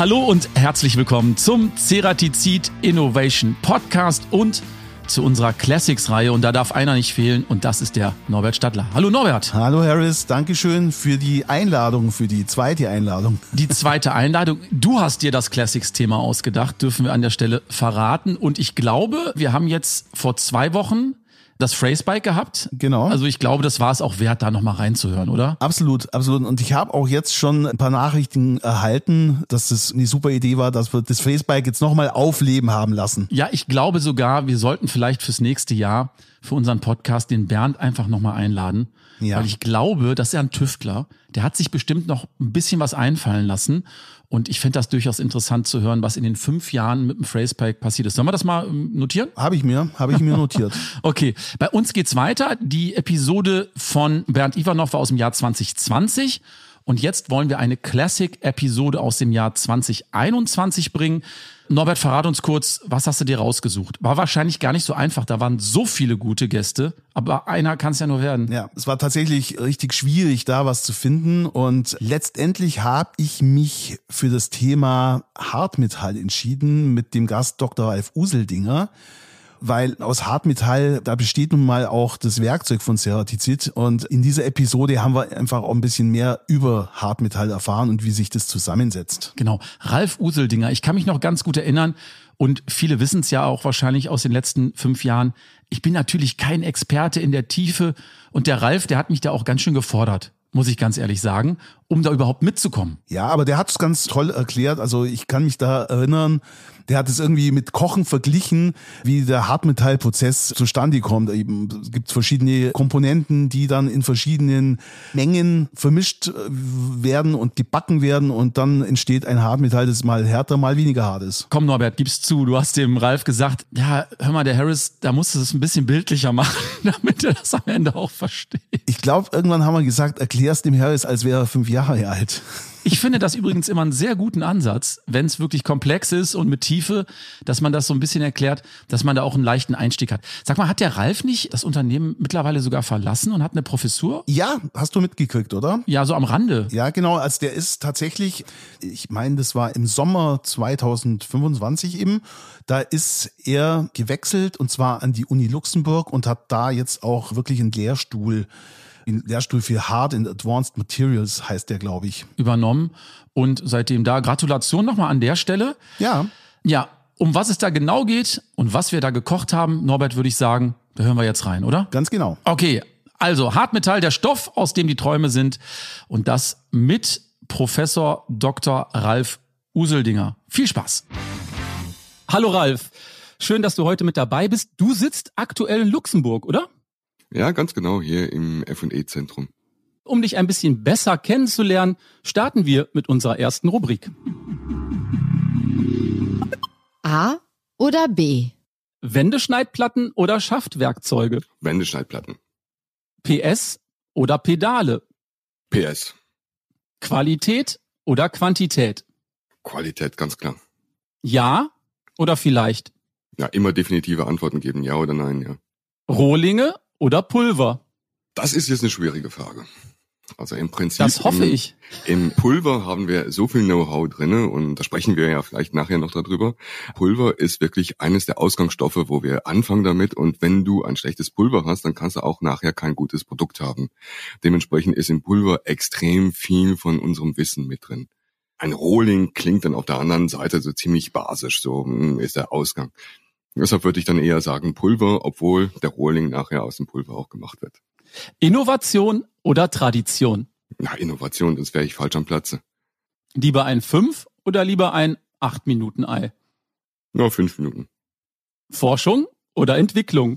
Hallo und herzlich willkommen zum Ceratizid Innovation Podcast und zu unserer Classics-Reihe. Und da darf einer nicht fehlen und das ist der Norbert Stadler. Hallo Norbert. Hallo Harris, Dankeschön für die Einladung, für die zweite Einladung. Die zweite Einladung. Du hast dir das Classics-Thema ausgedacht, dürfen wir an der Stelle verraten. Und ich glaube, wir haben jetzt vor 2 Wochen das Phrasebike gehabt. Genau. Also ich glaube, das war es auch wert, da nochmal reinzuhören, oder? Absolut, absolut. Und ich habe auch jetzt schon ein paar Nachrichten erhalten, dass das eine super Idee war, dass wir das Phrasebike jetzt nochmal aufleben haben lassen. Ja, ich glaube sogar, wir sollten vielleicht fürs nächste Jahr für unseren Podcast den Bernd einfach nochmal einladen. Ja. Weil ich glaube, dass er ein Tüftler, der hat sich bestimmt noch ein bisschen was einfallen lassen. Und ich fände das durchaus interessant zu hören, was in den 5 Jahren mit dem Phrasebike passiert ist. Sollen wir das mal notieren? Habe ich mir notiert. Okay, bei uns geht's weiter. Die Episode von Bernd Ivanov war aus dem Jahr 2020. Und jetzt wollen wir eine Classic-Episode aus dem Jahr 2021 bringen. Norbert, verrat uns kurz, was hast du dir rausgesucht? War wahrscheinlich gar nicht so einfach, da waren so viele gute Gäste, aber einer kann es ja nur werden. Ja, es war tatsächlich richtig schwierig, da was zu finden und letztendlich habe ich mich für das Thema Hartmetall entschieden mit dem Gast Dr. Ralf Useldinger. Weil aus Hartmetall, da besteht nun mal auch das Werkzeug von Ceratizid und in dieser Episode haben wir einfach auch ein bisschen mehr über Hartmetall erfahren und wie sich das zusammensetzt. Genau, Ralf Useldinger, ich kann mich noch ganz gut erinnern und viele wissen es ja auch wahrscheinlich aus den letzten 5 Jahren, ich bin natürlich kein Experte in der Tiefe und der Ralf, der hat mich da auch ganz schön gefordert, muss ich ganz ehrlich sagen, um da überhaupt mitzukommen. Ja, aber der hat es ganz toll erklärt, also ich kann mich da erinnern, der hat es irgendwie mit Kochen verglichen, wie der Hartmetallprozess zustande kommt. Es gibt verschiedene Komponenten, die dann in verschiedenen Mengen vermischt werden und gebacken werden und dann entsteht ein Hartmetall, das mal härter, mal weniger hart ist. Komm Norbert, gib's zu, du hast dem Ralf gesagt, ja, hör mal, der Harris, da musst du es ein bisschen bildlicher machen, damit er das am Ende auch versteht. Ich glaube, irgendwann haben wir gesagt, erklär's dem Harris, als wäre er 5 Jahre alt. Ich finde das übrigens immer einen sehr guten Ansatz, wenn es wirklich komplex ist und mit Tiefe, dass man das so ein bisschen erklärt, dass man da auch einen leichten Einstieg hat. Sag mal, hat der Ralf nicht das Unternehmen mittlerweile sogar verlassen und hat eine Professur? Ja, hast du mitgekriegt, oder? Ja, so am Rande. Ja, genau. Also der ist tatsächlich, ich meine, das war im Sommer 2025 eben, da ist er gewechselt und zwar an die Uni Luxemburg und hat da jetzt auch wirklich einen Lehrstuhl für Hard and Advanced Materials heißt der, glaube ich. Übernommen und seitdem da. Gratulation nochmal an der Stelle. Ja. Ja, um was es da genau geht und was wir da gekocht haben, Norbert, würde ich sagen, da hören wir jetzt rein, oder? Ganz genau. Okay, also Hartmetall, der Stoff, aus dem die Träume sind und das mit Professor Dr. Ralf Useldinger. Viel Spaß. Hallo Ralf, schön, dass du heute mit dabei bist. Du sitzt aktuell in Luxemburg, oder? Ja, ganz genau, hier im F&E-Zentrum. Um dich ein bisschen besser kennenzulernen, starten wir mit unserer ersten Rubrik. A oder B? Wendeschneidplatten oder Schaftwerkzeuge? Wendeschneidplatten. PS oder Pedale? PS. Qualität oder Quantität? Qualität, ganz klar. Ja oder vielleicht? Ja, immer definitive Antworten geben, ja oder nein, ja. Rohlinge oder Pulver? Das ist jetzt eine schwierige Frage. Also im Prinzip. Das hoffe ich. Im Pulver haben wir so viel Know-how drinne und da sprechen wir ja vielleicht nachher noch darüber. Pulver ist wirklich eines der Ausgangsstoffe, wo wir anfangen damit und wenn du ein schlechtes Pulver hast, dann kannst du auch nachher kein gutes Produkt haben. Dementsprechend ist im Pulver extrem viel von unserem Wissen mit drin. Ein Rohling klingt dann auf der anderen Seite so ziemlich basisch, so ist der Ausgang. Deshalb würde ich dann eher sagen Pulver, obwohl der Rohling nachher aus dem Pulver auch gemacht wird. Innovation oder Tradition? Na, Innovation, das wäre ich falsch am Platze. Lieber ein 5 oder lieber ein 8-Minuten-Ei? Na, 5 Minuten. Forschung oder Entwicklung?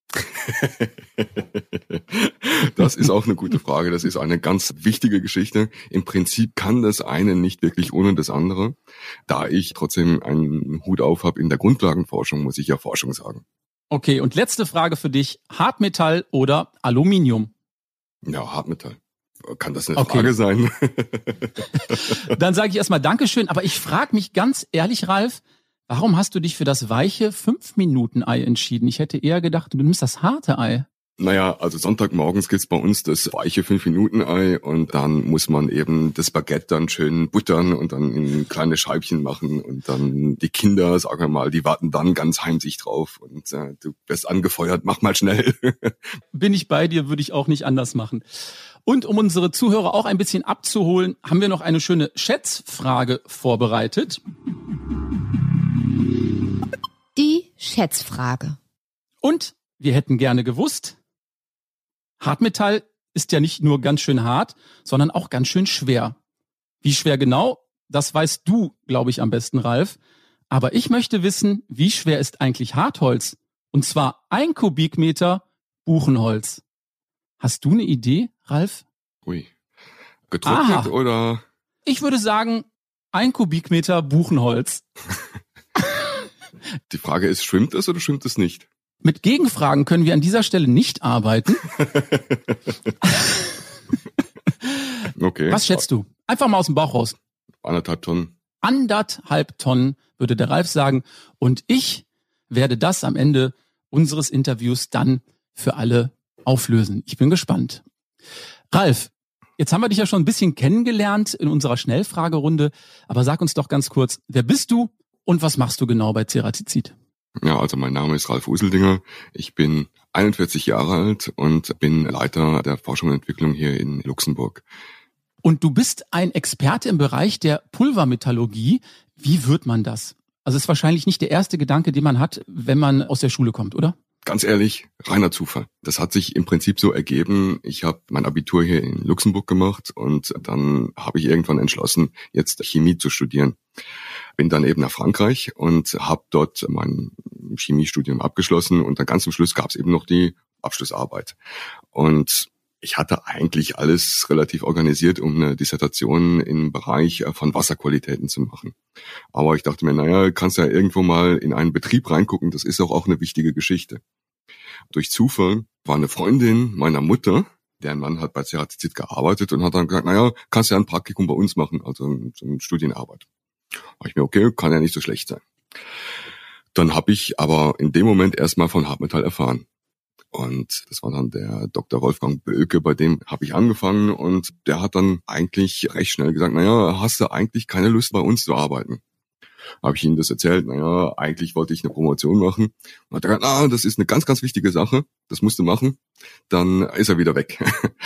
Das ist auch eine gute Frage. Das ist eine ganz wichtige Geschichte. Im Prinzip kann das eine nicht wirklich ohne das andere. Da ich trotzdem einen Hut auf habe in der Grundlagenforschung, muss ich ja Forschung sagen. Okay, und letzte Frage für dich. Hartmetall oder Aluminium? Ja, Hartmetall. Kann das eine Frage sein? Dann sage ich erstmal Dankeschön. Aber ich frage mich ganz ehrlich, Ralf, warum hast du dich für das weiche 5-Minuten-Ei entschieden? Ich hätte eher gedacht, du nimmst das harte Ei. Naja, also Sonntagmorgens gibt's bei uns das weiche 5-Minuten-Ei und dann muss man eben das Baguette dann schön buttern und dann in kleine Scheibchen machen und dann die Kinder, sagen wir mal, die warten dann ganz heimlich drauf und du wirst angefeuert, mach mal schnell. Bin ich bei dir, würde ich auch nicht anders machen. Und um unsere Zuhörer auch ein bisschen abzuholen, haben wir noch eine schöne Schätzfrage vorbereitet. Die Schätzfrage. Und wir hätten gerne gewusst, Hartmetall ist ja nicht nur ganz schön hart, sondern auch ganz schön schwer. Wie schwer genau, das weißt du, glaube ich, am besten, Ralf. Aber ich möchte wissen, wie schwer ist eigentlich Hartholz? Und zwar 1 Kubikmeter Buchenholz. Hast du eine Idee, Ralf? Ui. Getrocknet oder? Ich würde sagen, 1 Kubikmeter Buchenholz. Die Frage ist, schwimmt es oder schwimmt es nicht? Mit Gegenfragen können wir an dieser Stelle nicht arbeiten. Okay. Was schätzt du? Einfach mal aus dem Bauch raus. 1,5 Tonnen. 1,5 Tonnen, würde der Ralf sagen. Und ich werde das am Ende unseres Interviews dann für alle auflösen. Ich bin gespannt. Ralf, jetzt haben wir dich ja schon ein bisschen kennengelernt in unserer Schnellfragerunde. Aber sag uns doch ganz kurz, wer bist du und was machst du genau bei Ceratizid? Ja, also mein Name ist Ralf Useldinger. Ich bin 41 Jahre alt und bin Leiter der Forschung und Entwicklung hier in Luxemburg. Und du bist ein Experte im Bereich der Pulvermetallurgie. Wie wird man das? Also ist wahrscheinlich nicht der erste Gedanke, den man hat, wenn man aus der Schule kommt, oder? Ganz ehrlich, reiner Zufall. Das hat sich im Prinzip so ergeben. Ich habe mein Abitur hier in Luxemburg gemacht und dann habe ich irgendwann entschlossen, jetzt Chemie zu studieren. Bin dann eben nach Frankreich und habe dort mein Chemiestudium abgeschlossen und dann ganz zum Schluss gab es eben noch die Abschlussarbeit. Und ich hatte eigentlich alles relativ organisiert, um eine Dissertation im Bereich von Wasserqualitäten zu machen. Aber ich dachte mir, naja, kannst ja irgendwo mal in einen Betrieb reingucken, das ist auch eine wichtige Geschichte. Durch Zufall war eine Freundin meiner Mutter, deren Mann hat bei Ceratizid gearbeitet und hat dann gesagt, naja, kannst ja ein Praktikum bei uns machen, also so eine Studienarbeit. Da ich mir, okay, kann ja nicht so schlecht sein. Dann habe ich aber in dem Moment erstmal von Hartmetall erfahren. Und das war dann der Dr. Wolfgang Bölke, bei dem habe ich angefangen und der hat dann eigentlich recht schnell gesagt, naja, hast du eigentlich keine Lust bei uns zu arbeiten? Habe ich ihm das erzählt, naja, eigentlich wollte ich eine Promotion machen. Und hat er gesagt, das ist eine ganz, ganz wichtige Sache, das musst du machen. Dann ist er wieder weg.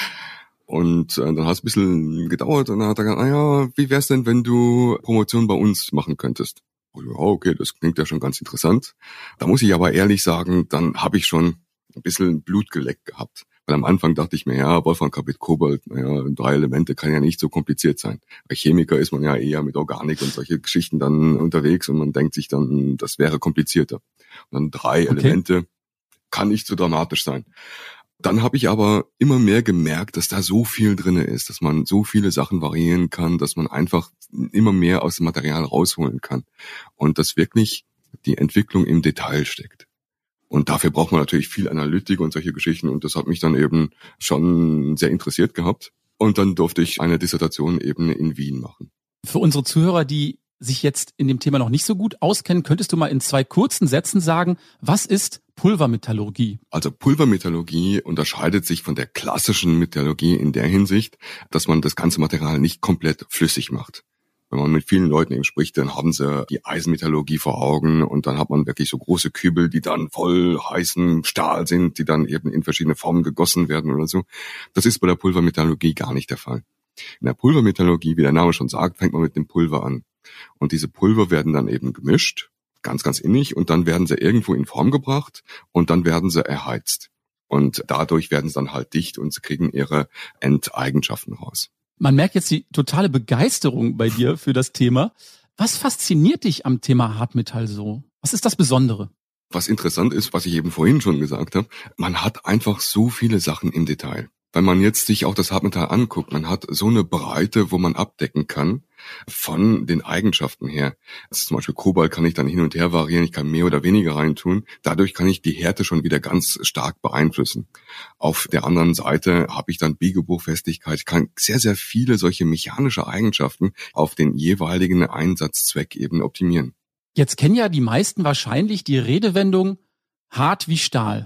Und dann hat es ein bisschen gedauert und dann hat er gesagt, naja, wie wär's denn, wenn du Promotion bei uns machen könntest? Und, ja, okay, das klingt ja schon ganz interessant. Da muss ich aber ehrlich sagen, dann habe ich schon ein bisschen Blut geleckt gehabt. Weil am Anfang dachte ich mir, ja, Wolframkarbid, Kobalt, naja, 3 Elemente kann ja nicht so kompliziert sein. Bei Chemiker ist man ja eher mit Organik und solche Geschichten dann unterwegs und man denkt sich dann, das wäre komplizierter. Und dann 3 Elemente kann nicht so dramatisch sein. Dann habe ich aber immer mehr gemerkt, dass da so viel drinne ist, dass man so viele Sachen variieren kann, dass man einfach immer mehr aus dem Material rausholen kann und dass wirklich die Entwicklung im Detail steckt. Und dafür braucht man natürlich viel Analytik und solche Geschichten und das hat mich dann eben schon sehr interessiert gehabt. Und dann durfte ich eine Dissertation eben in Wien machen. Für unsere Zuhörer, die sich jetzt in dem Thema noch nicht so gut auskennen, könntest du mal in 2 kurzen Sätzen sagen, was ist Pulvermetallurgie? Also Pulvermetallurgie unterscheidet sich von der klassischen Metallurgie in der Hinsicht, dass man das ganze Material nicht komplett flüssig macht. Wenn man mit vielen Leuten eben spricht, dann haben sie die Eisenmetallurgie vor Augen und dann hat man wirklich so große Kübel, die dann voll heißen Stahl sind, die dann eben in verschiedene Formen gegossen werden oder so. Das ist bei der Pulvermetallurgie gar nicht der Fall. In der Pulvermetallurgie, wie der Name schon sagt, fängt man mit dem Pulver an. Und diese Pulver werden dann eben gemischt, ganz, ganz innig, und dann werden sie irgendwo in Form gebracht und dann werden sie erheizt. Und dadurch werden sie dann halt dicht und sie kriegen ihre Endeigenschaften raus. Man merkt jetzt die totale Begeisterung bei dir für das Thema. Was fasziniert dich am Thema Hartmetall so? Was ist das Besondere? Was interessant ist, was ich eben vorhin schon gesagt habe, man hat einfach so viele Sachen im Detail. Wenn man jetzt sich auch das Hartmetall anguckt, man hat so eine Breite, wo man abdecken kann von den Eigenschaften her. Also zum Beispiel Kobalt kann ich dann hin und her variieren, ich kann mehr oder weniger reintun. Dadurch kann ich die Härte schon wieder ganz stark beeinflussen. Auf der anderen Seite habe ich dann Biegebruchfestigkeit. Ich kann sehr, sehr viele solche mechanische Eigenschaften auf den jeweiligen Einsatzzweck eben optimieren. Jetzt kennen ja die meisten wahrscheinlich die Redewendung hart wie Stahl.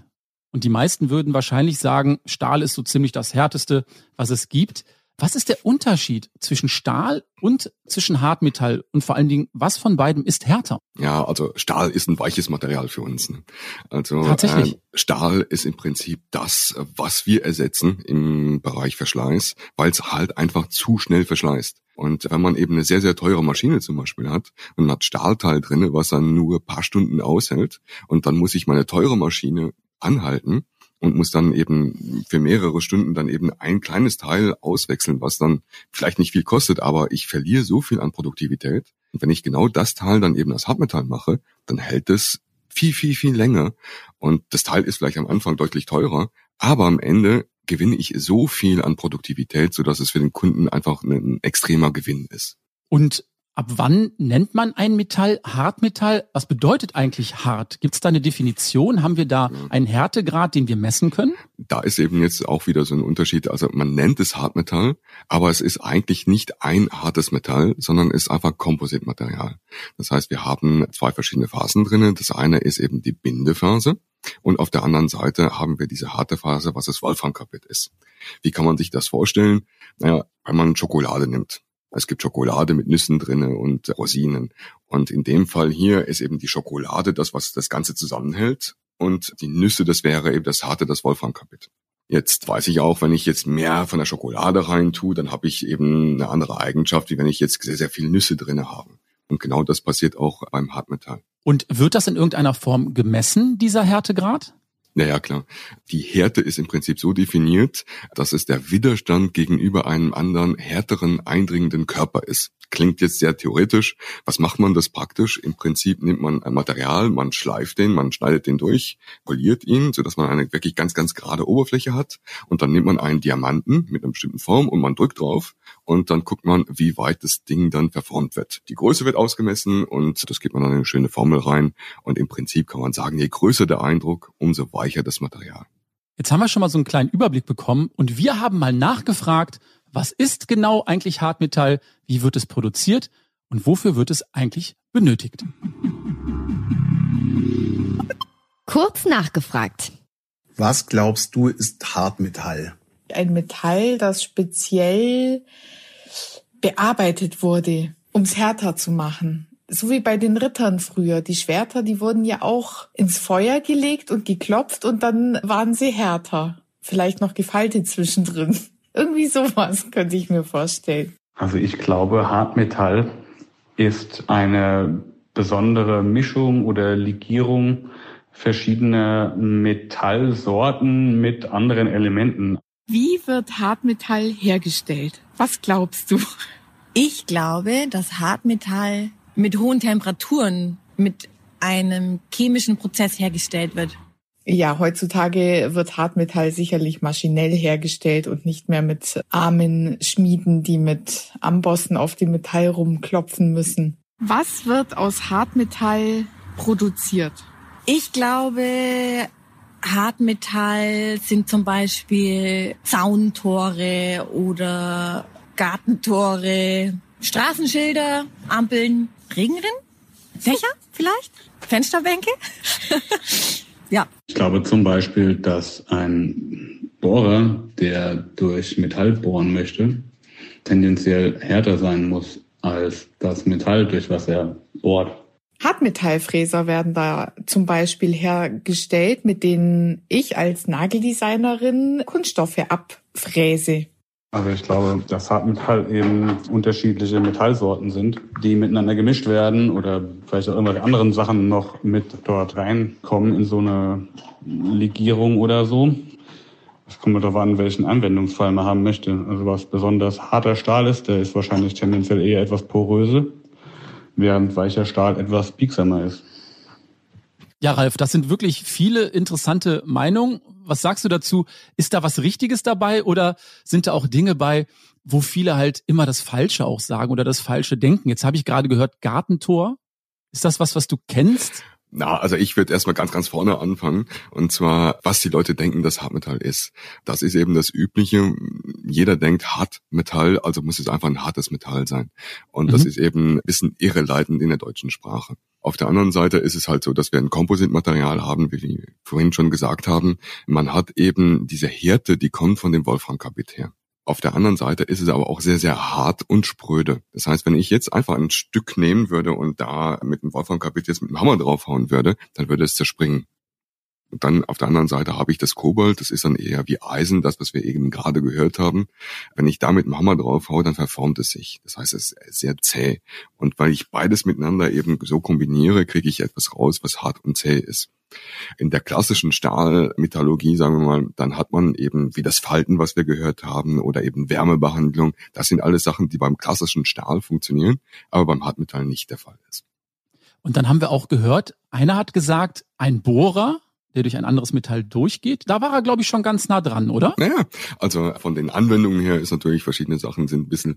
Und die meisten würden wahrscheinlich sagen, Stahl ist so ziemlich das Härteste, was es gibt. Was ist der Unterschied zwischen Stahl und zwischen Hartmetall? Und vor allen Dingen, was von beiden ist härter? Ja, also Stahl ist ein weiches Material für uns. Ne? Also Tatsächlich. Stahl ist im Prinzip das, was wir ersetzen im Bereich Verschleiß, weil es halt einfach zu schnell verschleißt. Und wenn man eben eine sehr, sehr teure Maschine zum Beispiel hat und man hat Stahlteil drin, was dann nur ein paar Stunden aushält und dann muss ich meine teure Maschine anhalten und muss dann eben für mehrere Stunden dann eben ein kleines Teil auswechseln, was dann vielleicht nicht viel kostet, aber ich verliere so viel an Produktivität. Und wenn ich genau das Teil dann eben aus Hartmetall mache, dann hält es viel, viel, viel länger. Und das Teil ist vielleicht am Anfang deutlich teurer, aber am Ende gewinne ich so viel an Produktivität, sodass es für den Kunden einfach ein extremer Gewinn ist. Und ab wann nennt man ein Metall Hartmetall? Was bedeutet eigentlich hart? Gibt es da eine Definition? Haben wir da einen Härtegrad, den wir messen können? Da ist eben jetzt auch wieder so ein Unterschied. Also man nennt es Hartmetall, aber es ist eigentlich nicht ein hartes Metall, sondern ist einfach Kompositmaterial. Das heißt, wir haben zwei verschiedene Phasen drinnen. Das eine ist eben die Bindephase. Und auf der anderen Seite haben wir diese harte Phase, was das Wolframkarbid ist. Wie kann man sich das vorstellen? Naja, wenn man Schokolade nimmt. Es gibt Schokolade mit Nüssen drinne und Rosinen. Und in dem Fall hier ist eben die Schokolade das, was das Ganze zusammenhält. Und die Nüsse, das wäre eben das harte, das Wolframkarbid. Jetzt weiß ich auch, wenn ich jetzt mehr von der Schokolade rein tue, dann habe ich eben eine andere Eigenschaft, wie wenn ich jetzt sehr, sehr viele Nüsse drinne habe. Und genau das passiert auch beim Hartmetall. Und wird das in irgendeiner Form gemessen, dieser Härtegrad? Naja, klar. Die Härte ist im Prinzip so definiert, dass es der Widerstand gegenüber einem anderen, härteren, eindringenden Körper ist. Klingt jetzt sehr theoretisch. Was macht man das praktisch? Im Prinzip nimmt man ein Material, man schleift den, man schneidet den durch, poliert ihn, sodass man eine wirklich ganz, ganz gerade Oberfläche hat. Und dann nimmt man einen Diamanten mit einer bestimmten Form und man drückt drauf. Und dann guckt man, wie weit das Ding dann verformt wird. Die Größe wird ausgemessen und das gibt man dann in eine schöne Formel rein. Und im Prinzip kann man sagen, je größer der Eindruck, umso weicher das Material. Jetzt haben wir schon mal so einen kleinen Überblick bekommen und wir haben mal nachgefragt, was ist genau eigentlich Hartmetall, wie wird es produziert und wofür wird es eigentlich benötigt? Kurz nachgefragt. Was glaubst du, ist Hartmetall? Ein Metall, das speziell bearbeitet wurde, um es härter zu machen. So wie bei den Rittern früher. Die Schwerter, die wurden ja auch ins Feuer gelegt und geklopft und dann waren sie härter. Vielleicht noch gefaltet zwischendrin. Irgendwie sowas könnte ich mir vorstellen. Also ich glaube, Hartmetall ist eine besondere Mischung oder Legierung verschiedener Metallsorten mit anderen Elementen. Wie wird Hartmetall hergestellt? Was glaubst du? Ich glaube, dass Hartmetall mit hohen Temperaturen mit einem chemischen Prozess hergestellt wird. Ja, heutzutage wird Hartmetall sicherlich maschinell hergestellt und nicht mehr mit armen Schmieden, die mit Ambossen auf dem Metall rumklopfen müssen. Was wird aus Hartmetall produziert? Ich glaube, Hartmetall sind zum Beispiel Zauntore oder Gartentore, Straßenschilder, Ampeln, Regenrinnen, Fächer vielleicht, Fensterbänke. Ja. Ich glaube zum Beispiel, dass ein Bohrer, der durch Metall bohren möchte, tendenziell härter sein muss als das Metall, durch was er bohrt. Hartmetallfräser werden da zum Beispiel hergestellt, mit denen ich als Nageldesignerin Kunststoffe abfräse. Also ich glaube, dass Hartmetall eben unterschiedliche Metallsorten sind, die miteinander gemischt werden oder vielleicht auch irgendwelche anderen Sachen noch mit dort reinkommen in so eine Legierung oder so. Es kommt darauf an, welchen Anwendungsfall man haben möchte. Also was besonders harter Stahl ist, der ist wahrscheinlich tendenziell eher etwas poröse, während weicher Stahl etwas biegsamer ist. Ja, Ralf, das sind wirklich viele interessante Meinungen. Was sagst du dazu? Ist da was Richtiges dabei oder sind da auch Dinge bei, wo viele halt immer das Falsche auch sagen oder das Falsche denken? Jetzt habe ich gerade gehört, Gartentor. Ist das was du kennst? Na, also ich würde erstmal ganz, ganz vorne anfangen. Und zwar, was die Leute denken, dass Hartmetall ist. Das ist eben das Übliche. Jeder denkt Hartmetall, also muss es einfach ein hartes Metall sein. Und das ist eben ein bisschen irreleitend in der deutschen Sprache. Auf der anderen Seite ist es halt so, dass wir ein Kompositmaterial haben, wie wir vorhin schon gesagt haben. Man hat eben diese Härte, die kommt von dem Wolframkarbid her. Auf der anderen Seite ist es aber auch sehr, sehr hart und spröde. Das heißt, wenn ich jetzt einfach ein Stück nehmen würde und da mit dem Wolframkarbid jetzt mit dem Hammer draufhauen würde, dann würde es zerspringen. Und dann auf der anderen Seite habe ich das Kobalt, das ist dann eher wie Eisen, das, was wir eben gerade gehört haben. Wenn ich da mit dem Hammer drauf haue, dann verformt es sich. Das heißt, es ist sehr zäh. Und weil ich beides miteinander eben so kombiniere, kriege ich etwas raus, was hart und zäh ist. In der klassischen Stahlmetallurgie, sagen wir mal, dann hat man eben wie das Falten, was wir gehört haben, oder eben Wärmebehandlung. Das sind alles Sachen, die beim klassischen Stahl funktionieren, aber beim Hartmetall nicht der Fall ist. Und dann haben wir auch gehört, einer hat gesagt, ein Bohrer, der durch ein anderes Metall durchgeht. Da war er, glaube ich, schon ganz nah dran, oder? Naja, also von den Anwendungen her ist natürlich, verschiedene Sachen sind ein bisschen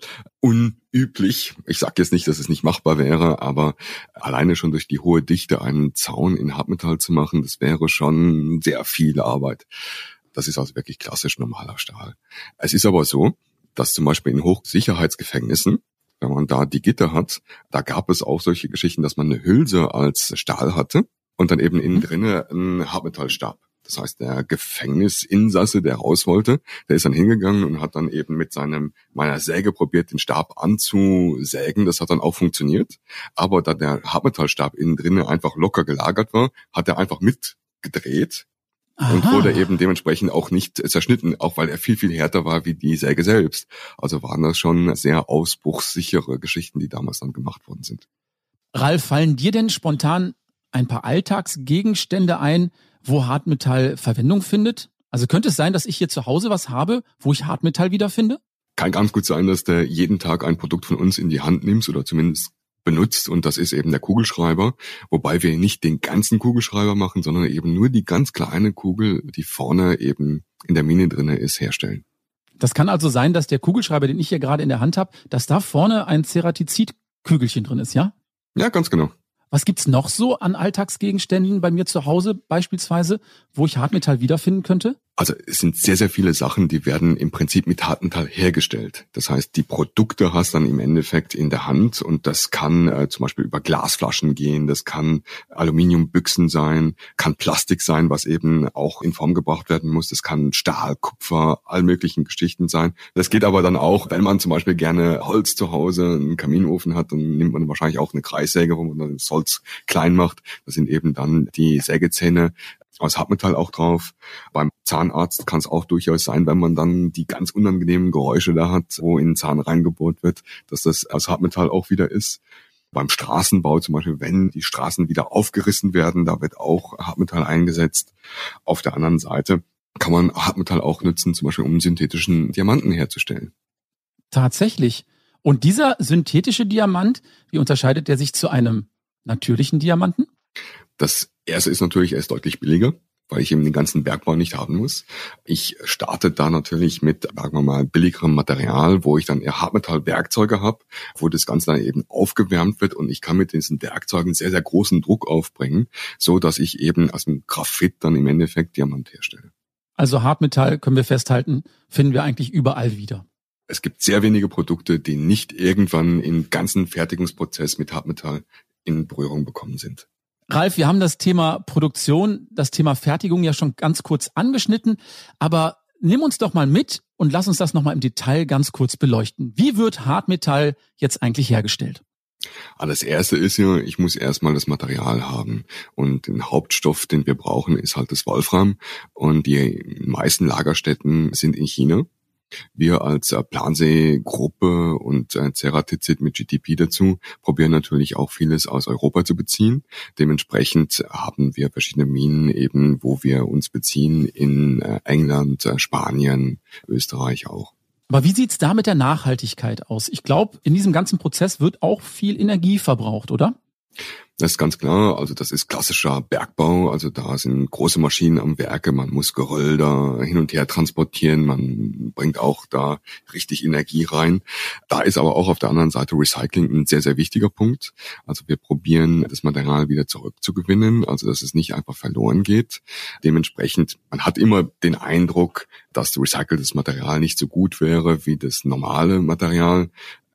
unüblich. Ich sage jetzt nicht, dass es nicht machbar wäre, aber alleine schon durch die hohe Dichte einen Zaun in Hartmetall zu machen, das wäre schon sehr viel Arbeit. Das ist also wirklich klassisch normaler Stahl. Es ist aber so, dass zum Beispiel in Hochsicherheitsgefängnissen, wenn man da die Gitter hat, da gab es auch solche Geschichten, dass man eine Hülse als Stahl hatte. Und dann eben innen drinne ein Hartmetallstab. Das heißt, der Gefängnisinsasse, der raus wollte, der ist dann hingegangen und hat dann eben mit meiner Säge probiert, den Stab anzusägen. Das hat dann auch funktioniert. Aber da der Hartmetallstab innen drinne einfach locker gelagert war, hat er einfach mitgedreht. Aha. Und wurde eben dementsprechend auch nicht zerschnitten, auch weil er viel, viel härter war wie die Säge selbst. Also waren das schon sehr ausbruchssichere Geschichten, die damals dann gemacht worden sind. Ralf, fallen dir denn spontan ein paar Alltagsgegenstände ein, wo Hartmetall Verwendung findet? Also könnte es sein, dass ich hier zu Hause was habe, wo ich Hartmetall wiederfinde? Kann ganz gut sein, dass du jeden Tag ein Produkt von uns in die Hand nimmst oder zumindest benutzt, und das ist eben der Kugelschreiber, wobei wir nicht den ganzen Kugelschreiber machen, sondern eben nur die ganz kleine Kugel, die vorne eben in der Mine drinne ist, herstellen. Das kann also sein, dass der Kugelschreiber, den ich hier gerade in der Hand habe, dass da vorne ein Ceratizid-Kügelchen drin ist, ja? Ja, ganz genau. Was gibt's noch so an Alltagsgegenständen bei mir zu Hause beispielsweise, wo ich Hartmetall wiederfinden könnte? Also es sind sehr, sehr viele Sachen, die werden im Prinzip mit Hartmetall hergestellt. Das heißt, die Produkte hast dann im Endeffekt in der Hand, und das kann zum Beispiel über Glasflaschen gehen, das kann Aluminiumbüchsen sein, kann Plastik sein, was eben auch in Form gebracht werden muss, das kann Stahl, Kupfer, all möglichen Geschichten sein. Das geht aber dann auch, wenn man zum Beispiel gerne Holz zu Hause, einen Kaminofen hat, dann nimmt man wahrscheinlich auch eine Kreissäge, wo man dann das Holz klein macht. Das sind eben dann die Sägezähne aus Hartmetall auch drauf. Beim Zahnarzt kann es auch durchaus sein, wenn man dann die ganz unangenehmen Geräusche da hat, wo in den Zahn reingebohrt wird, dass das aus Hartmetall auch wieder ist. Beim Straßenbau zum Beispiel, wenn die Straßen wieder aufgerissen werden, da wird auch Hartmetall eingesetzt. Auf der anderen Seite kann man Hartmetall auch nutzen, zum Beispiel um synthetischen Diamanten herzustellen. Tatsächlich. Und dieser synthetische Diamant, wie unterscheidet der sich zu einem natürlichen Diamanten? Das erste ist natürlich, er ist deutlich billiger, weil ich eben den ganzen Bergbau nicht haben muss. Ich starte da natürlich mit, sagen wir mal, billigerem Material, wo ich dann eher Hartmetallwerkzeuge habe, wo das Ganze dann eben aufgewärmt wird, und ich kann mit diesen Werkzeugen sehr, sehr großen Druck aufbringen, so dass ich eben aus dem Graphit dann im Endeffekt Diamant herstelle. Also Hartmetall, können wir festhalten, finden wir eigentlich überall wieder. Es gibt sehr wenige Produkte, die nicht irgendwann im ganzen Fertigungsprozess mit Hartmetall in Berührung bekommen sind. Ralf, wir haben das Thema Produktion, das Thema Fertigung ja schon ganz kurz angeschnitten, aber nimm uns doch mal mit und lass uns das nochmal im Detail ganz kurz beleuchten. Wie wird Hartmetall jetzt eigentlich hergestellt? Das erste ist ja, ich muss erstmal das Material haben, und den Hauptstoff, den wir brauchen, ist halt das Wolfram, und die meisten Lagerstätten sind in China. Wir als Plansee-Gruppe und Ceratizid mit GTP dazu probieren natürlich auch vieles aus Europa zu beziehen. Dementsprechend haben wir verschiedene Minen eben, wo wir uns beziehen, in England, Spanien, Österreich auch. Aber wie sieht's da mit der Nachhaltigkeit aus? Ich glaube, in diesem ganzen Prozess wird auch viel Energie verbraucht, oder? Das ist ganz klar, also das ist klassischer Bergbau, also da sind große Maschinen am Werke, man muss Geröll da hin und her transportieren, man bringt auch da richtig Energie rein. Da ist aber auch auf der anderen Seite Recycling ein sehr, sehr wichtiger Punkt. Also wir probieren, das Material wieder zurückzugewinnen, also dass es nicht einfach verloren geht. Dementsprechend, man hat immer den Eindruck, dass recyceltes Material nicht so gut wäre wie das normale Material.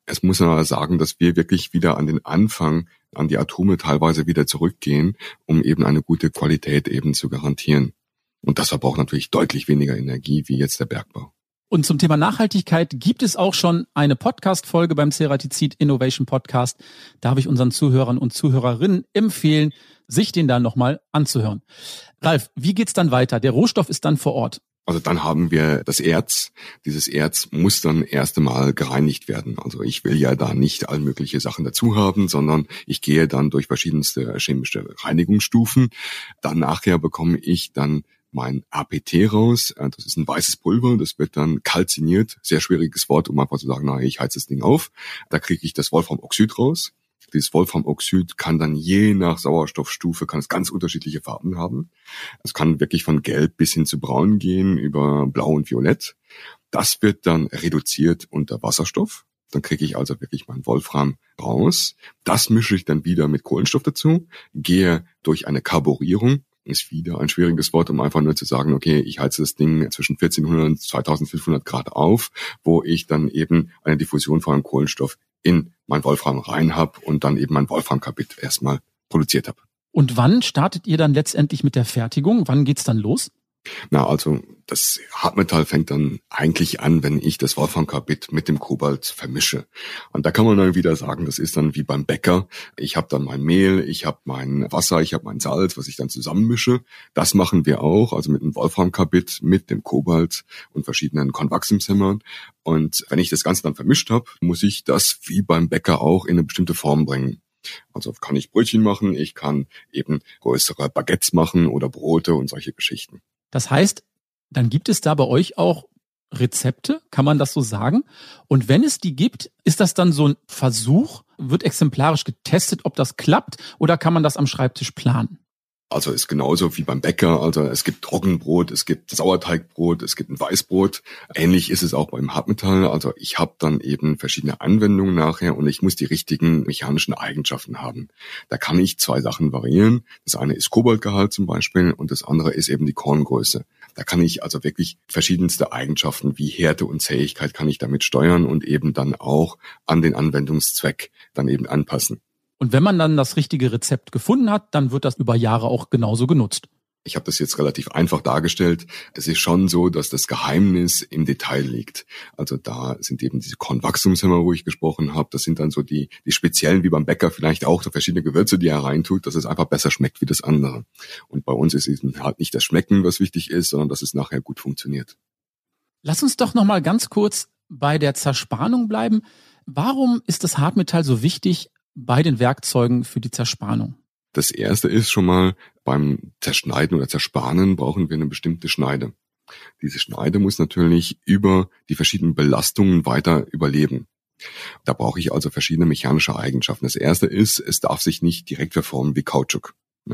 Es muss man aber sagen, dass wir wirklich wieder an den Anfang, an die Atome teilweise wieder zurückgehen, um eben eine gute Qualität eben zu garantieren. Und das verbraucht natürlich deutlich weniger Energie wie jetzt der Bergbau. Und zum Thema Nachhaltigkeit gibt es auch schon eine Podcast-Folge beim Ceratizid Innovation Podcast. Da habe ich unseren Zuhörern und Zuhörerinnen empfehlen, sich den dann nochmal anzuhören. Ralf, wie geht's dann weiter? Der Rohstoff ist dann vor Ort. Also dann haben wir das Erz. Dieses Erz muss dann erst einmal gereinigt werden. Also ich will ja da nicht all mögliche Sachen dazu haben, sondern ich gehe dann durch verschiedenste chemische Reinigungsstufen. Dann nachher bekomme ich dann mein APT raus. Das ist ein weißes Pulver, das wird dann kalziniert. Sehr schwieriges Wort, um einfach zu sagen, na, ich heiz das Ding auf. Da kriege ich das Wolframoxid raus. Dieses Wolframoxid kann dann je nach Sauerstoffstufe, kann es ganz unterschiedliche Farben haben. Es kann wirklich von gelb bis hin zu braun gehen, über blau und violett. Das wird dann reduziert unter Wasserstoff. Dann kriege ich also wirklich meinen Wolfram raus. Das mische ich dann wieder mit Kohlenstoff dazu, gehe durch eine Karburierung. Ist wieder ein schwieriges Wort, um einfach nur zu sagen, okay, ich heize das Ding zwischen 1400 und 2500 Grad auf, wo ich dann eben eine Diffusion von einem Kohlenstoff in mein Wolfram rein habe und dann eben mein Wolframkarbid erstmal produziert habe. Und wann startet ihr dann letztendlich mit der Fertigung? Wann geht's dann los? Na, also das Hartmetall fängt dann eigentlich an, wenn ich das Wolframkarbid mit dem Kobalt vermische. Und da kann man dann wieder sagen, das ist dann wie beim Bäcker. Ich habe dann mein Mehl, ich habe mein Wasser, ich habe mein Salz, was ich dann zusammenmische. Das machen wir auch, also mit dem Wolframkarbid, mit dem Kobalt und verschiedenen Konvaxumshämmern. Und wenn ich das Ganze dann vermischt habe, muss ich das wie beim Bäcker auch in eine bestimmte Form bringen. Also kann ich Brötchen machen, ich kann eben größere Baguettes machen oder Brote und solche Geschichten. Das heißt, dann gibt es da bei euch auch Rezepte, kann man das so sagen? Und wenn es die gibt, ist das dann so ein Versuch, wird exemplarisch getestet, ob das klappt, oder kann man das am Schreibtisch planen? Also ist genauso wie beim Bäcker, also es gibt Trockenbrot, es gibt Sauerteigbrot, es gibt ein Weißbrot. Ähnlich ist es auch beim Hartmetall, also ich habe dann eben verschiedene Anwendungen nachher und ich muss die richtigen mechanischen Eigenschaften haben. Da kann ich zwei Sachen variieren. Das eine ist Kobaltgehalt zum Beispiel und das andere ist eben die Korngröße. Da kann ich also wirklich verschiedenste Eigenschaften wie Härte und Zähigkeit kann ich damit steuern und eben dann auch an den Anwendungszweck dann eben anpassen. Und wenn man dann das richtige Rezept gefunden hat, dann wird das über Jahre auch genauso genutzt. Ich habe das jetzt relativ einfach dargestellt. Es ist schon so, dass das Geheimnis im Detail liegt. Also da sind eben diese Konvaxumshämmer, wo ich gesprochen habe. Das sind dann so die speziellen, wie beim Bäcker vielleicht auch, so verschiedene Gewürze, die er reintut, dass es einfach besser schmeckt wie das andere. Und bei uns ist eben halt nicht das Schmecken, was wichtig ist, sondern dass es nachher gut funktioniert. Lass uns doch noch mal ganz kurz bei der Zerspannung bleiben. Warum ist das Hartmetall so wichtig bei den Werkzeugen für die Zerspannung? Das erste ist schon mal, beim Zerschneiden oder Zerspanen brauchen wir eine bestimmte Schneide. Diese Schneide muss natürlich über die verschiedenen Belastungen weiter überleben. Da brauche ich also verschiedene mechanische Eigenschaften. Das erste ist, es darf sich nicht direkt verformen wie Kautschuk.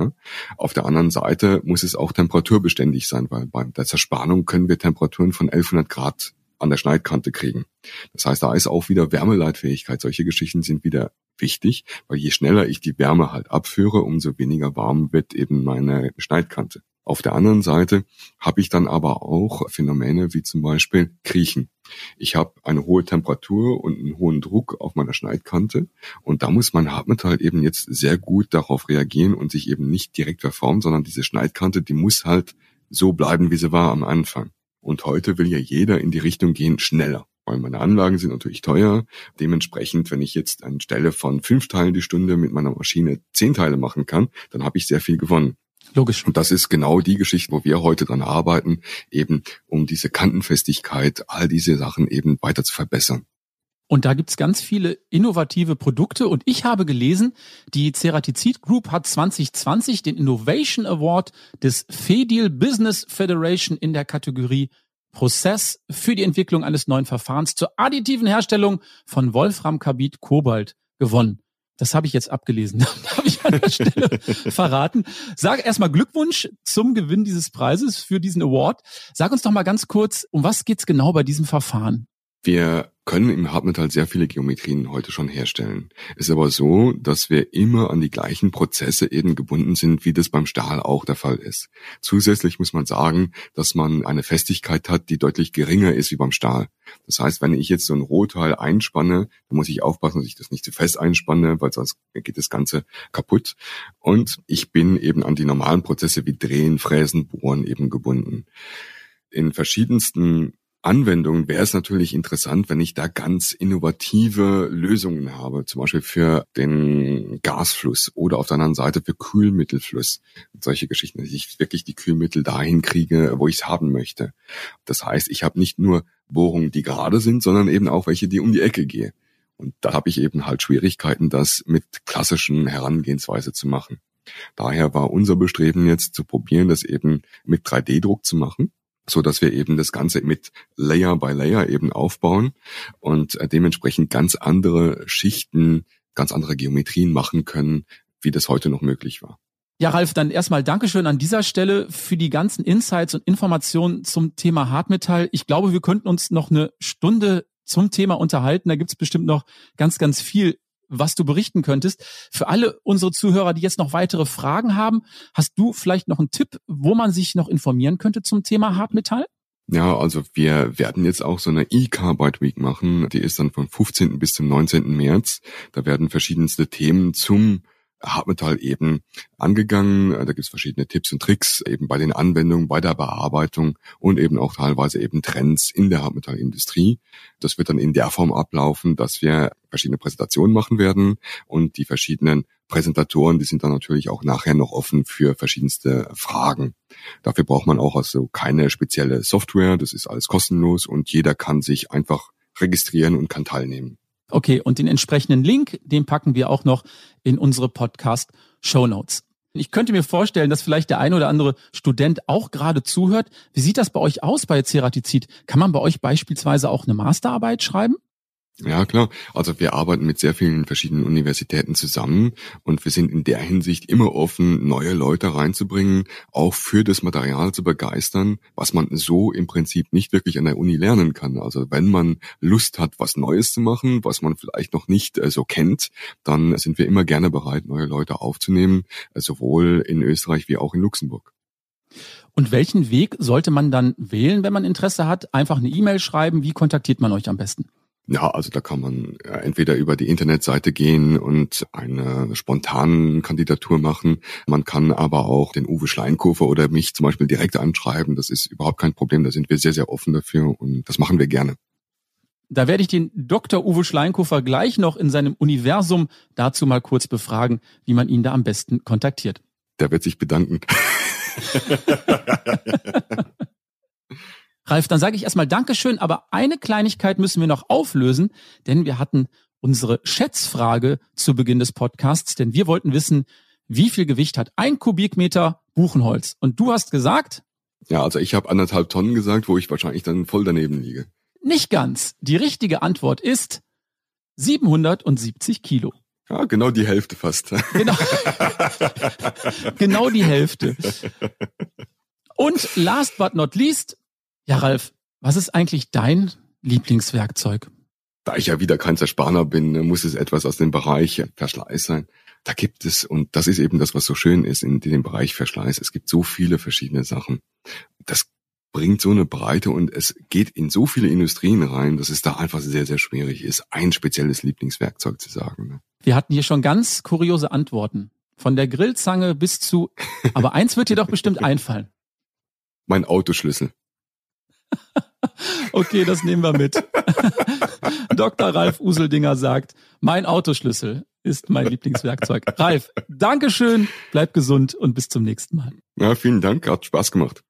Auf der anderen Seite muss es auch temperaturbeständig sein, weil bei der Zerspannung können wir Temperaturen von 1100 Grad an der Schneidkante kriegen. Das heißt, da ist auch wieder Wärmeleitfähigkeit. Solche Geschichten sind wieder wichtig, weil je schneller ich die Wärme halt abführe, umso weniger warm wird eben meine Schneidkante. Auf der anderen Seite habe ich dann aber auch Phänomene wie zum Beispiel Kriechen. Ich habe eine hohe Temperatur und einen hohen Druck auf meiner Schneidkante und da muss mein Hartmetall eben jetzt sehr gut darauf reagieren und sich eben nicht direkt verformen, sondern diese Schneidkante, die muss halt so bleiben, wie sie war am Anfang. Und heute will ja jeder in die Richtung gehen, schneller. Weil meine Anlagen sind natürlich teuer. Dementsprechend, wenn ich jetzt anstelle von 5 Teilen die Stunde mit meiner Maschine 10 Teile machen kann, dann habe ich sehr viel gewonnen. Logisch. Und das ist genau die Geschichte, wo wir heute dran arbeiten, eben um diese Kantenfestigkeit, all diese Sachen eben weiter zu verbessern. Und da gibt's ganz viele innovative Produkte. Und ich habe gelesen, die Ceratizid Group hat 2020 den Innovation Award des FEDIL Business Federation in der Kategorie Prozess für die Entwicklung eines neuen Verfahrens zur additiven Herstellung von Wolframkarbid Kobalt gewonnen. Das habe ich jetzt abgelesen. Das habe ich an der Stelle verraten. Sag erstmal Glückwunsch zum Gewinn dieses Preises für diesen Award. Sag uns doch mal ganz kurz, um was geht's genau bei diesem Verfahren? Wir können im Hartmetall sehr viele Geometrien heute schon herstellen. Es ist aber so, dass wir immer an die gleichen Prozesse eben gebunden sind, wie das beim Stahl auch der Fall ist. Zusätzlich muss man sagen, dass man eine Festigkeit hat, die deutlich geringer ist wie beim Stahl. Das heißt, wenn ich jetzt so ein Rohteil einspanne, dann muss ich aufpassen, dass ich das nicht zu fest einspanne, weil sonst geht das Ganze kaputt. Und ich bin eben an die normalen Prozesse wie Drehen, Fräsen, Bohren eben gebunden. In verschiedensten Anwendungen wäre es natürlich interessant, wenn ich da ganz innovative Lösungen habe, zum Beispiel für den Gasfluss oder auf der anderen Seite für Kühlmittelfluss. Solche Geschichten, dass ich wirklich die Kühlmittel dahin kriege, wo ich es haben möchte. Das heißt, ich habe nicht nur Bohrungen, die gerade sind, sondern eben auch welche, die um die Ecke gehen. Und da habe ich eben halt Schwierigkeiten, das mit klassischen Herangehensweise zu machen. Daher war unser Bestreben jetzt zu probieren, das eben mit 3D-Druck zu machen, so dass wir eben das Ganze mit Layer by Layer eben aufbauen und dementsprechend ganz andere Schichten, ganz andere Geometrien machen können, wie das heute noch möglich war. Ja, Ralf, dann erstmal Dankeschön an dieser Stelle für die ganzen Insights und Informationen zum Thema Hartmetall. Ich glaube, wir könnten uns noch eine Stunde zum Thema unterhalten. Da gibt's bestimmt noch ganz, ganz viel, was du berichten könntest. Für alle unsere Zuhörer, die jetzt noch weitere Fragen haben, hast du vielleicht noch einen Tipp, wo man sich noch informieren könnte zum Thema Hartmetall? Ja, also wir werden jetzt auch so eine E-Carbide Week machen. Die ist dann vom 15. bis zum 19. März. Da werden verschiedenste Themen zum Hartmetall eben angegangen. Da gibt es verschiedene Tipps und Tricks eben bei den Anwendungen, bei der Bearbeitung und eben auch teilweise eben Trends in der Hartmetallindustrie. Das wird dann in der Form ablaufen, dass wir verschiedene Präsentationen machen werden und die verschiedenen Präsentatoren, die sind dann natürlich auch nachher noch offen für verschiedenste Fragen. Dafür braucht man auch also keine spezielle Software, das ist alles kostenlos und jeder kann sich einfach registrieren und kann teilnehmen. Okay, und den entsprechenden Link, den packen wir auch noch in unsere Podcast-Shownotes. Ich könnte mir vorstellen, dass vielleicht der ein oder andere Student auch gerade zuhört. Wie sieht das bei euch aus bei Ceratizid? Kann man bei euch beispielsweise auch eine Masterarbeit schreiben? Ja, klar. Also wir arbeiten mit sehr vielen verschiedenen Universitäten zusammen und wir sind in der Hinsicht immer offen, neue Leute reinzubringen, auch für das Material zu begeistern, was man so im Prinzip nicht wirklich an der Uni lernen kann. Also wenn man Lust hat, was Neues zu machen, was man vielleicht noch nicht so kennt, dann sind wir immer gerne bereit, neue Leute aufzunehmen, sowohl in Österreich wie auch in Luxemburg. Und welchen Weg sollte man dann wählen, wenn man Interesse hat? Einfach eine E-Mail schreiben. Wie kontaktiert man euch am besten? Ja, also da kann man entweder über die Internetseite gehen und eine spontane Kandidatur machen. Man kann aber auch den Uwe Schleinkofer oder mich zum Beispiel direkt anschreiben. Das ist überhaupt kein Problem. Da sind wir sehr, sehr offen dafür und das machen wir gerne. Da werde ich den Dr. Uwe Schleinkofer gleich noch in seinem Universum dazu mal kurz befragen, wie man ihn da am besten kontaktiert. Der wird sich bedanken. Ralf, dann sage ich erstmal Dankeschön, aber eine Kleinigkeit müssen wir noch auflösen, denn wir hatten unsere Schätzfrage zu Beginn des Podcasts, denn wir wollten wissen, wie viel Gewicht hat 1 Kubikmeter Buchenholz? Und du hast gesagt? Ja, also ich habe 1,5 Tonnen gesagt, wo ich wahrscheinlich dann voll daneben liege. Nicht ganz. Die richtige Antwort ist 770 Kilo. Ja, genau die Hälfte fast. Genau, genau die Hälfte. Und last but not least, ja, Ralf, was ist eigentlich dein Lieblingswerkzeug? Da ich ja wieder kein Zerspaner bin, muss es etwas aus dem Bereich Verschleiß sein. Da gibt es, und das ist eben das, was so schön ist in dem Bereich Verschleiß, es gibt so viele verschiedene Sachen. Das bringt so eine Breite und es geht in so viele Industrien rein, dass es da einfach sehr, sehr schwierig ist, ein spezielles Lieblingswerkzeug zu sagen. Wir hatten hier schon ganz kuriose Antworten. Von der Grillzange bis zu, aber eins wird dir doch bestimmt einfallen. Mein Autoschlüssel. Okay, das nehmen wir mit. Dr. Ralf Useldinger sagt, mein Autoschlüssel ist mein Lieblingswerkzeug. Ralf, Dankeschön, bleib gesund und bis zum nächsten Mal. Ja, vielen Dank, hat Spaß gemacht.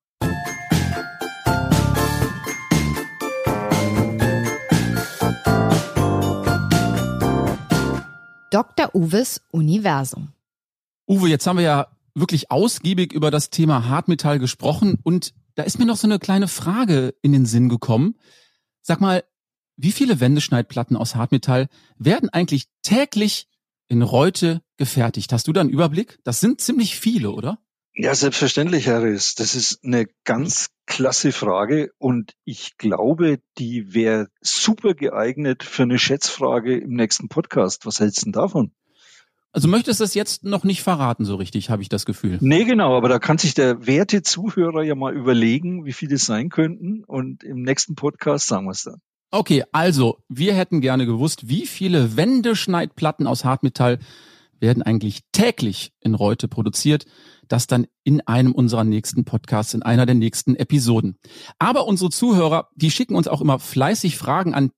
Dr. Uwes Universum. Uwe, jetzt haben wir ja wirklich ausgiebig über das Thema Hartmetall gesprochen und da ist mir noch so eine kleine Frage in den Sinn gekommen. Sag mal, wie viele Wendeschneidplatten aus Hartmetall werden eigentlich täglich in Reute gefertigt? Hast du da einen Überblick? Das sind ziemlich viele, oder? Ja, selbstverständlich, Harris. Das ist eine ganz klasse Frage und ich glaube, die wäre super geeignet für eine Schätzfrage im nächsten Podcast. Was hältst du denn davon? Also möchtest du es jetzt noch nicht verraten, so richtig, habe ich das Gefühl. Nee, genau, aber da kann sich der werte Zuhörer ja mal überlegen, wie viele es sein könnten und im nächsten Podcast sagen wir es dann. Okay, also, wir hätten gerne gewusst, wie viele Wendeschneidplatten aus Hartmetall werden eigentlich täglich in Reute produziert. Das dann in einem unserer nächsten Podcasts, in einer der nächsten Episoden. Aber unsere Zuhörer, die schicken uns auch immer fleißig Fragen an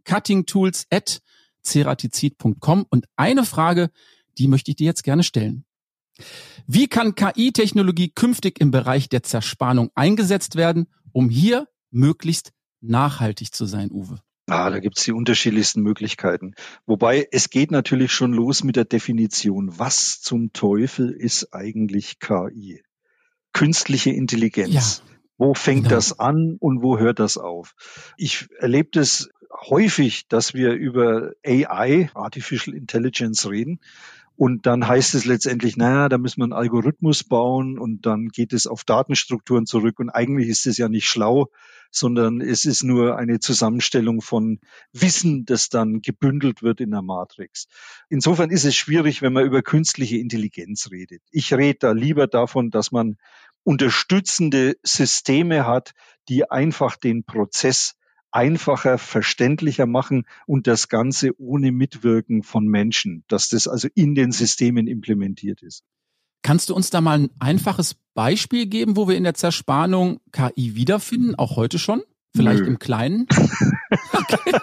teamcuttingtools@ceratizid.com und eine Frage, die möchte ich dir jetzt gerne stellen. Wie kann KI-Technologie künftig im Bereich der Zerspannung eingesetzt werden, um hier möglichst nachhaltig zu sein, Uwe? Da gibt's die unterschiedlichsten Möglichkeiten. Wobei es geht natürlich schon los mit der Definition. Was zum Teufel ist eigentlich KI? Künstliche Intelligenz. Ja, wo fängt das an und wo hört das auf? Ich erlebe das häufig, dass wir über AI, Artificial Intelligence, reden. Und dann heißt es letztendlich, da müssen wir einen Algorithmus bauen und dann geht es auf Datenstrukturen zurück. Und eigentlich ist es ja nicht schlau, sondern es ist nur eine Zusammenstellung von Wissen, das dann gebündelt wird in der Matrix. Insofern ist es schwierig, wenn man über künstliche Intelligenz redet. Ich rede da lieber davon, dass man unterstützende Systeme hat, die einfach den Prozess einfacher, verständlicher machen und das Ganze ohne Mitwirken von Menschen, dass das also in den Systemen implementiert ist. Kannst du uns da mal ein einfaches Beispiel geben, wo wir in der Zerspannung KI wiederfinden, auch heute schon? Vielleicht im Kleinen? Okay.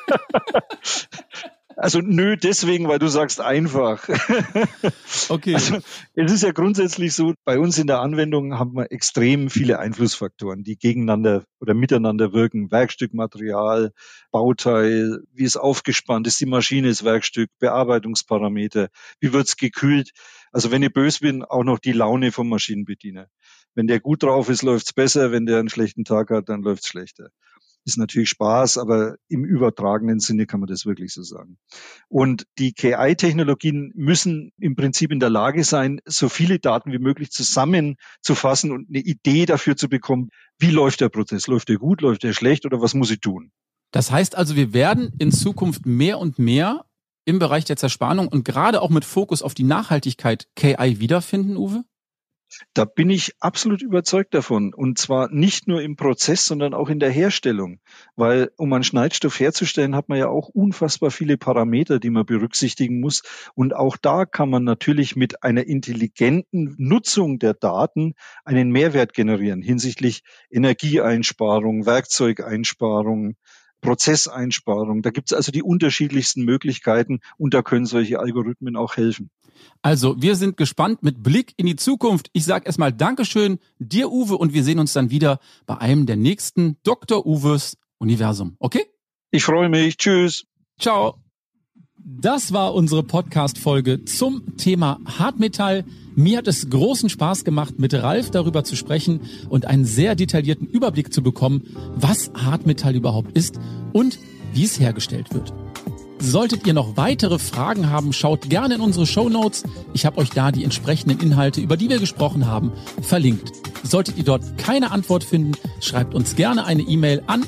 Also deswegen, weil du sagst einfach. Okay. Also, es ist ja grundsätzlich so, bei uns in der Anwendung haben wir extrem viele Einflussfaktoren, die gegeneinander oder miteinander wirken. Werkstück, Material, Bauteil, wie es aufgespannt ist, die Maschine ist Werkstück, Bearbeitungsparameter, wie wird's gekühlt. Also wenn ich böse bin, auch noch die Laune vom Maschinenbediener. Wenn der gut drauf ist, läuft's besser. Wenn der einen schlechten Tag hat, dann läuft's schlechter. Ist natürlich Spaß, aber im übertragenen Sinne kann man das wirklich so sagen. Und die KI-Technologien müssen im Prinzip in der Lage sein, so viele Daten wie möglich zusammenzufassen und eine Idee dafür zu bekommen, wie läuft der Prozess? Läuft der gut, läuft der schlecht oder was muss ich tun? Das heißt also, wir werden in Zukunft mehr und mehr im Bereich der Zerspannung und gerade auch mit Fokus auf die Nachhaltigkeit KI wiederfinden, Uwe? Da bin ich absolut überzeugt davon. Und zwar nicht nur im Prozess, sondern auch in der Herstellung. Weil um einen Schneidstoff herzustellen, hat man ja auch unfassbar viele Parameter, die man berücksichtigen muss. Und auch da kann man natürlich mit einer intelligenten Nutzung der Daten einen Mehrwert generieren hinsichtlich Energieeinsparung, Werkzeugeinsparung, Prozesseinsparung. Da gibt es also die unterschiedlichsten Möglichkeiten und da können solche Algorithmen auch helfen. Also wir sind gespannt mit Blick in die Zukunft. Ich sage erstmal Dankeschön dir, Uwe, und wir sehen uns dann wieder bei einem der nächsten Dr. Uwes Universum. Okay? Ich freue mich. Tschüss. Ciao. Das war unsere Podcast-Folge zum Thema Hartmetall. Mir hat es großen Spaß gemacht, mit Ralf darüber zu sprechen und einen sehr detaillierten Überblick zu bekommen, was Hartmetall überhaupt ist und wie es hergestellt wird. Solltet ihr noch weitere Fragen haben, schaut gerne in unsere Shownotes. Ich habe euch da die entsprechenden Inhalte, über die wir gesprochen haben, verlinkt. Solltet ihr dort keine Antwort finden, schreibt uns gerne eine E-Mail an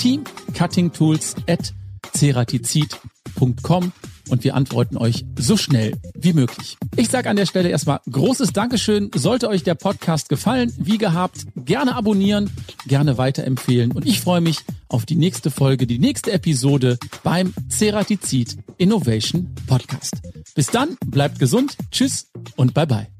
teamcuttingtools@ceratizid.com und wir antworten euch so schnell wie möglich. Ich sage an der Stelle erstmal großes Dankeschön. Sollte euch der Podcast gefallen, wie gehabt, gerne abonnieren, gerne weiterempfehlen und ich freue mich auf die nächste Folge, die nächste Episode beim Ceratizid Innovation Podcast. Bis dann, bleibt gesund, tschüss und bye bye.